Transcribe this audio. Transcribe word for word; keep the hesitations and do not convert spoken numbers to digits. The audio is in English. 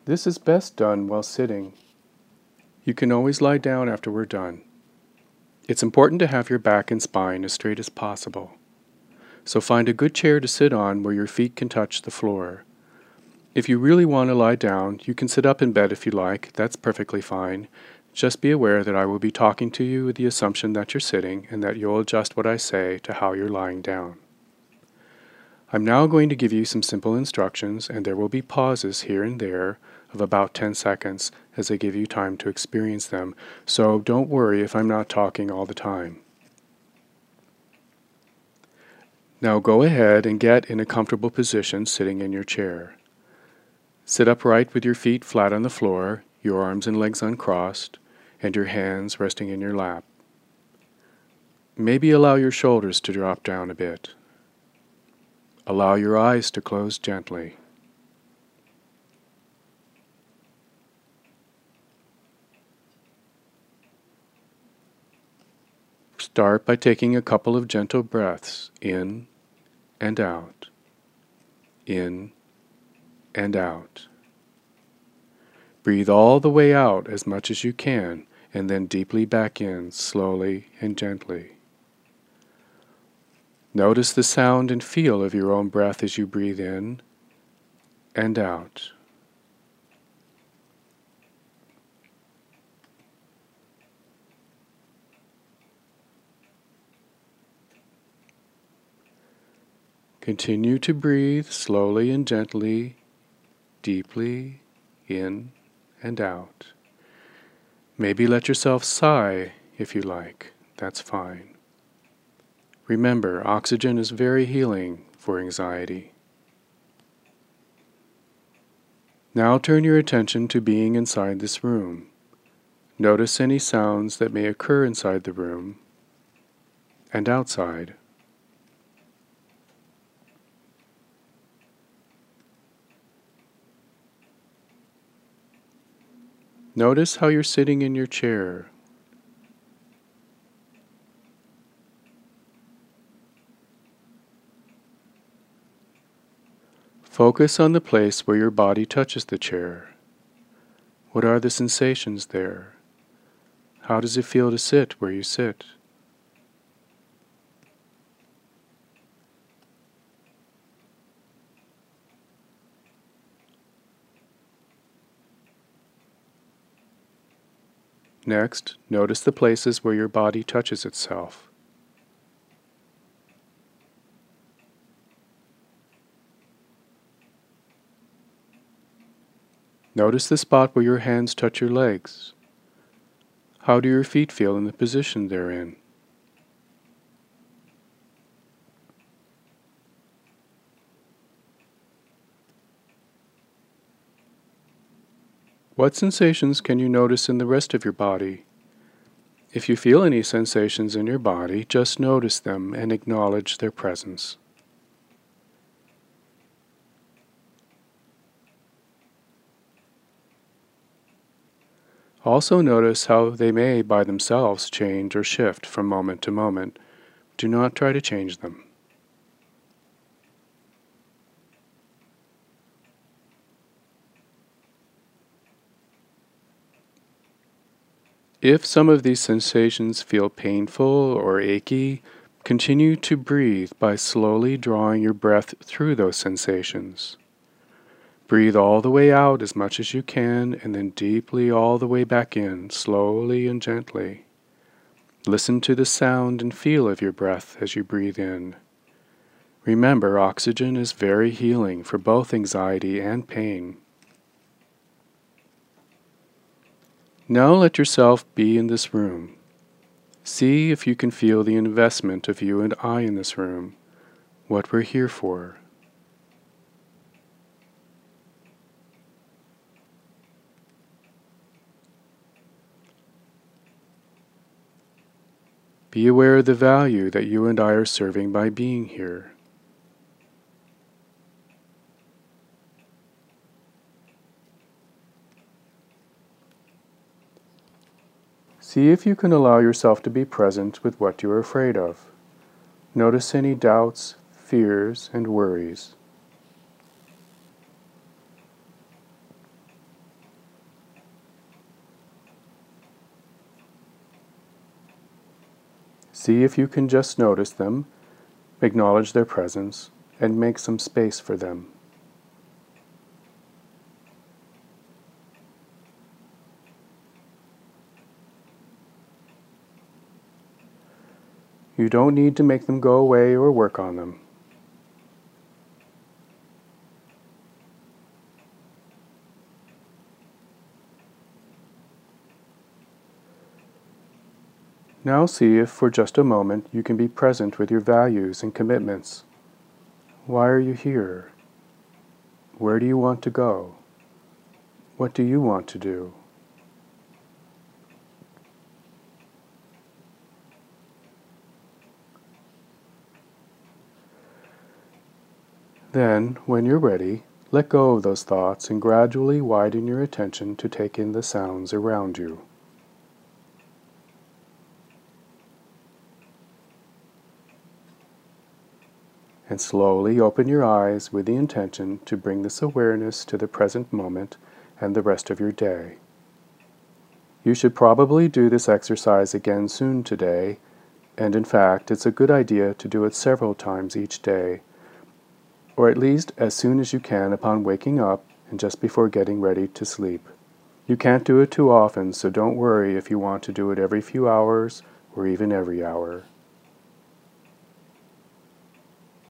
This is best done while sitting. You can always lie down after we're done. It's important to have your back and spine as straight as possible. So find a good chair to sit on where your feet can touch the floor. If you really want to lie down, you can sit up in bed if you like. That's perfectly fine. Just be aware that I will be talking to you with the assumption that you're sitting and that you'll adjust what I say to how you're lying down. I'm now going to give you some simple instructions, and there will be pauses here and there of about ten seconds as I give you time to experience them, so don't worry if I'm not talking all the time. Now go ahead and get in a comfortable position sitting in your chair. Sit upright with your feet flat on the floor, your arms and legs uncrossed, and your hands resting in your lap. Maybe allow your shoulders to drop down a bit. Allow your eyes to close gently. Start by taking a couple of gentle breaths in and out, in and out. Breathe all the way out as much as you can, and then deeply back in, slowly and gently. Notice the sound and feel of your own breath as you breathe in and out. Continue to breathe slowly and gently, deeply in and out. Maybe let yourself sigh if you like. That's fine. Remember, oxygen is very healing for anxiety. Now turn your attention to being inside this room. Notice any sounds that may occur inside the room and outside. Notice how you're sitting in your chair. Focus on the place where your body touches the chair. What are the sensations there? How does it feel to sit where you sit? Next, notice the places where your body touches itself. Notice the spot where your hands touch your legs. How do your feet feel in the position they're in? What sensations can you notice in the rest of your body? If you feel any sensations in your body, just notice them and acknowledge their presence. Also notice how they may by themselves change or shift from moment to moment. Do not try to change them. If some of these sensations feel painful or achy, continue to breathe by slowly drawing your breath through those sensations. Breathe all the way out as much as you can, and then deeply all the way back in, slowly and gently. Listen to the sound and feel of your breath as you breathe in. Remember, oxygen is very healing for both anxiety and pain. Now let yourself be in this room. See if you can feel the investment of you and I in this room, what we're here for. Be aware of the value that you and I are serving by being here. See if you can allow yourself to be present with what you are afraid of. Notice any doubts, fears, and worries. See if you can just notice them, acknowledge their presence, and make some space for them. You don't need to make them go away or work on them. Now see if for just a moment you can be present with your values and commitments. Why are you here? Where do you want to go? What do you want to do? Then, when you're ready, let go of those thoughts and gradually widen your attention to take in the sounds around you. And slowly open your eyes with the intention to bring this awareness to the present moment and the rest of your day. You should probably do this exercise again soon today, and in fact, it's a good idea to do it several times each day, or at least as soon as you can upon waking up and just before getting ready to sleep. You can't do it too often, so don't worry if you want to do it every few hours or even every hour.